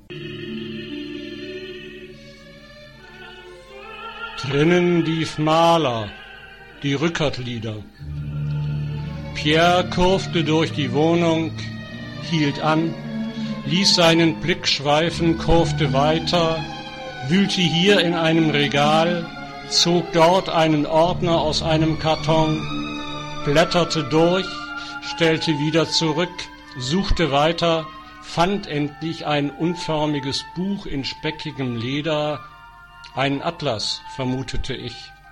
Drinnen lief Mahler, die Rückertlieder. Pierre kurfte durch die Wohnung, hielt an, ließ seinen Blick schweifen, kurfte weiter, wühlte hier in einem Regal, zog dort einen Ordner aus einem Karton, blätterte durch, stellte wieder zurück, suchte weiter, fand endlich ein unförmiges Buch in speckigem Leder, einen Atlas, vermutete ich.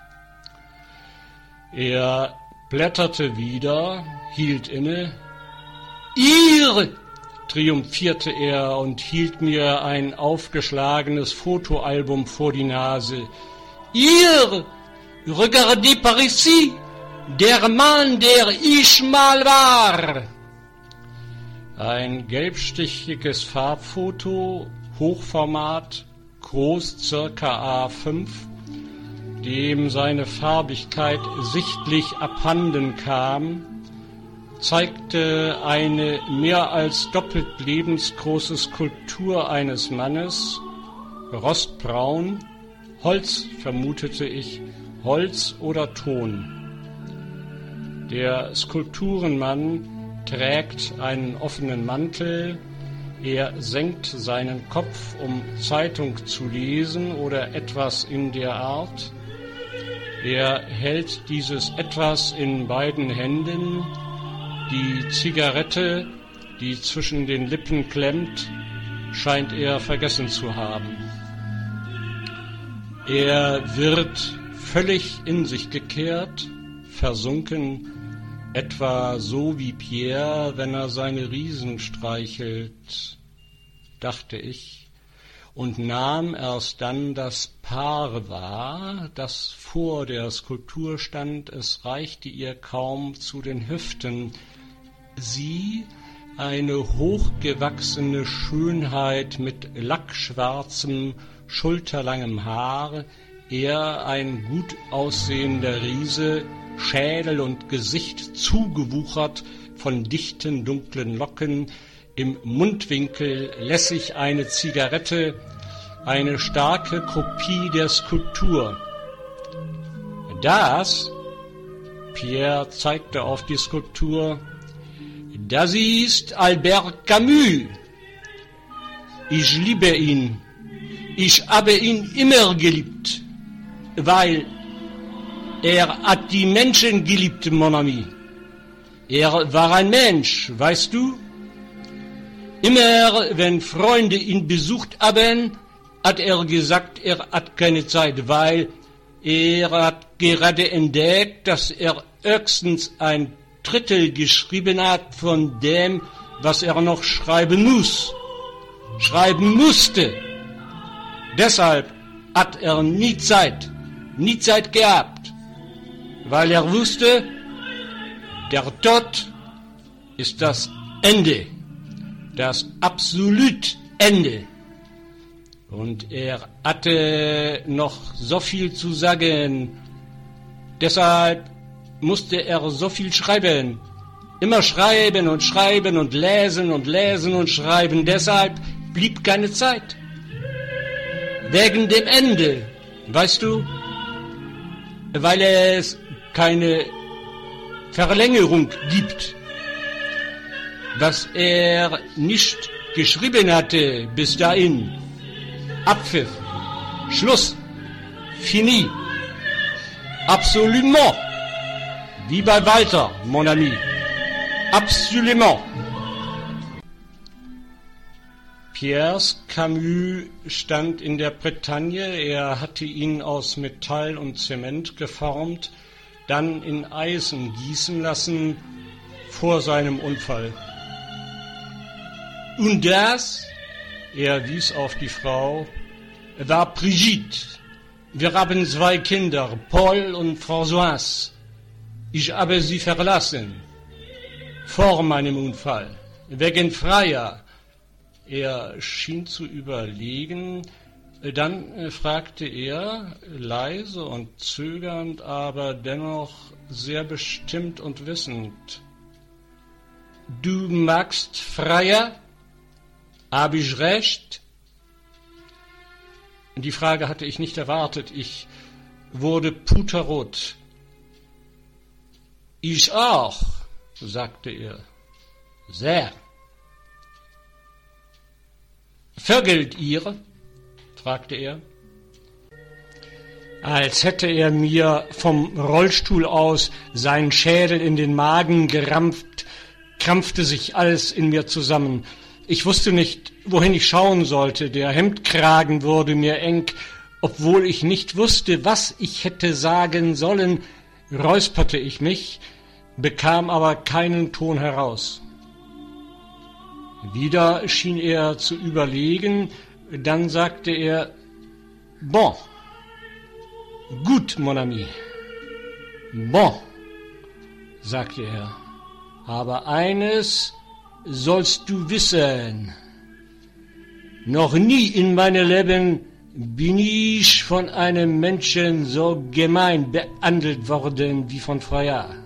Er blätterte wieder, hielt inne. »Ihr!« triumphierte er und hielt mir ein aufgeschlagenes Fotoalbum vor die Nase. »Ihr! Regardez par ici! Der Mann, der ich mal war!« Ein gelbstichiges Farbfoto, Hochformat, groß circa A5, dem seine Farbigkeit sichtlich abhanden kam, zeigte eine mehr als doppelt lebensgroße Skulptur eines Mannes, rostbraun, Holz, vermutete ich, Holz oder Ton. Der Skulpturenmann trägt einen offenen Mantel, er senkt seinen Kopf, um Zeitung zu lesen oder etwas in der Art. Er hält dieses Etwas in beiden Händen. Die Zigarette, die zwischen den Lippen klemmt, scheint er vergessen zu haben. Er wird völlig in sich gekehrt, versunken, etwa so wie Pierre, wenn er seine Riesen streichelt, dachte ich, und nahm erst dann das Paar wahr, das vor der Skulptur stand. Es reichte ihr kaum zu den Hüften. Sie, eine hochgewachsene Schönheit mit lackschwarzem, schulterlangem Haar, er ein gut aussehender Riese, Schädel und Gesicht zugewuchert von dichten, dunklen Locken, im Mundwinkel lässig eine Zigarette, eine starke Kopie der Skulptur. Das, Pierre zeigte auf die Skulptur, das ist Albert Camus. Ich liebe ihn. Ich habe ihn immer geliebt, weil er hat die Menschen geliebt, mon ami. Er war ein Mensch, weißt du? Immer, wenn Freunde ihn besucht haben, hat er gesagt, er hat keine Zeit, weil er hat gerade entdeckt, dass er höchstens ein Drittel geschrieben hat von dem, was er noch schreiben musste. Deshalb hat er nie Zeit gehabt, weil er wusste, der Tod ist das Ende, das absolut Ende. Und er hatte noch so viel zu sagen, deshalb musste er so viel schreiben. Immer schreiben und schreiben und lesen und lesen und schreiben. Deshalb blieb keine Zeit. Wegen dem Ende, weißt du? Weil es keine Verlängerung gibt. Was er nicht geschrieben hatte bis dahin. Abpfiff. Schluss. Fini. Absolument. Wie bei Walter, mon ami. Absolument. Pierres Camus stand in der Bretagne. Er hatte ihn aus Metall und Zement geformt, dann in Eisen gießen lassen vor seinem Unfall. Und das, er wies auf die Frau, war Brigitte. Wir haben 2 Kinder, Paul und Françoise. Ich habe sie verlassen, vor meinem Unfall, wegen Freya. Er schien zu überlegen, dann fragte er, leise und zögernd, aber dennoch sehr bestimmt und wissend, »Du magst Freya? Hab ich recht?« Die Frage hatte ich nicht erwartet. Ich wurde puterrot. Ich auch, sagte er. Sehr. Vergelt ihr? Fragte er. Als hätte er mir vom Rollstuhl aus seinen Schädel in den Magen gerammt, krampfte sich alles in mir zusammen. Ich wusste nicht, wohin ich schauen sollte. Der Hemdkragen wurde mir eng. Obwohl ich nicht wusste, was ich hätte sagen sollen, räusperte ich mich, bekam aber keinen Ton heraus. Wieder schien er zu überlegen, dann sagte er, »Bon, gut, mon ami, bon«, sagte er, »aber eines sollst du wissen, noch nie in meinem Leben bin ich von einem Menschen so gemein behandelt worden wie von Freya.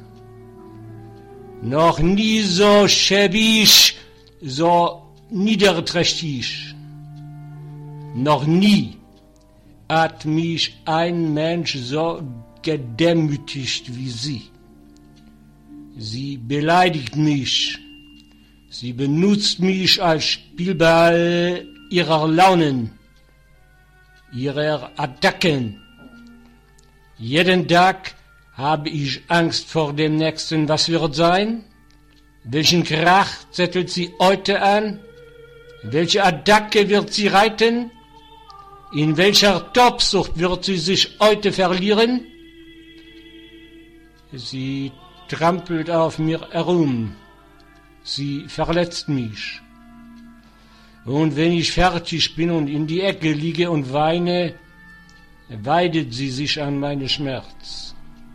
Noch nie so schäbig, so niederträchtig. Noch nie hat mich ein Mensch so gedemütigt wie sie. Sie beleidigt mich. Sie benutzt mich als Spielball ihrer Launen, ihrer Attacken. Jeden Tag habe ich Angst vor dem Nächsten. Was wird sein? Welchen Krach zettelt sie heute an? Welche Attacke wird sie reiten? In welcher Tobsucht wird sie sich heute verlieren? Sie trampelt auf mir herum. Sie verletzt mich. Und wenn ich fertig bin und in die Ecke liege und weine, weidet sie sich an meinen Schmerz.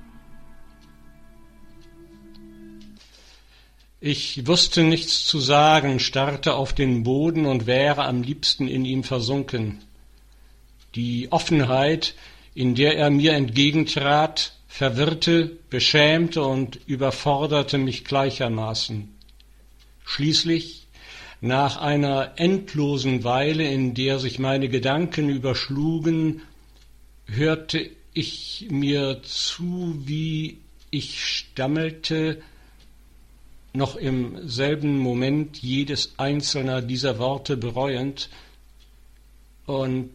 Ich wusste nichts zu sagen, starrte auf den Boden und wäre am liebsten in ihm versunken. Die Offenheit, in der er mir entgegentrat, verwirrte, beschämte und überforderte mich gleichermaßen. Schließlich, nach einer endlosen Weile, in der sich meine Gedanken überschlugen, hörte ich mir zu, wie ich stammelte, noch im selben Moment jedes einzelner dieser Worte bereuend. Und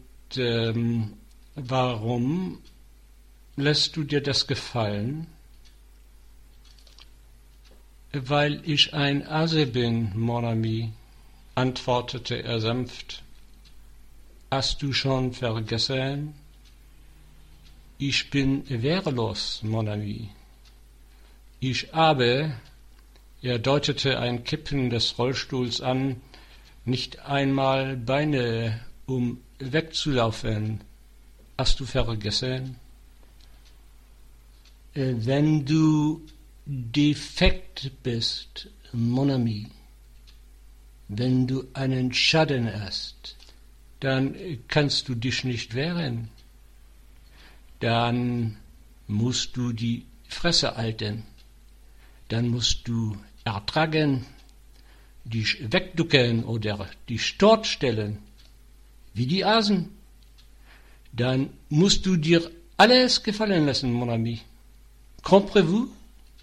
warum lässt du dir das gefallen? Weil ich ein Ase bin, mon ami, antwortete er sanft. Hast du schon vergessen? Ich bin wehrlos, mon ami. Ich habe, er deutete ein Kippen des Rollstuhls an, nicht einmal Beine, um wegzulaufen. Hast du vergessen? Wenn du defekt bist, mon ami, wenn du einen Schaden hast, dann kannst du dich nicht wehren. Dann musst du die Fresse halten. Dann musst du ertragen, dich wegducken oder dich dort stellen, wie die Asen. Dann musst du dir alles gefallen lassen, mon ami. Comprenez-vous?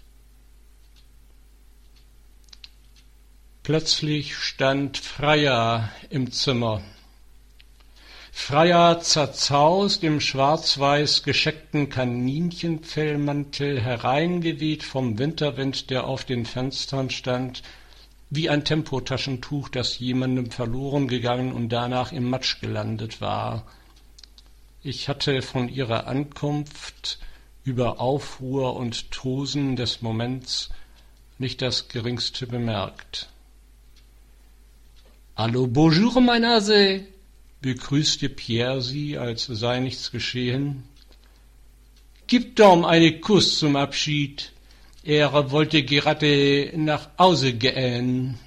Plötzlich stand Freya im Zimmer. Freya, zerzaust im schwarz-weiß gescheckten Kaninchenfellmantel, hereingeweht vom Winterwind, der auf den Fenstern stand, wie ein Tempotaschentuch, das jemandem verloren gegangen und danach im Matsch gelandet war. Ich hatte von ihrer Ankunft über Aufruhr und Tosen des Moments nicht das Geringste bemerkt. »Hallo, bonjour, mein Hase«, begrüßte Pierre sie, als sei nichts geschehen. »Gib Tom einen Kuss zum Abschied. Er wollte gerade nach Hause gehen.«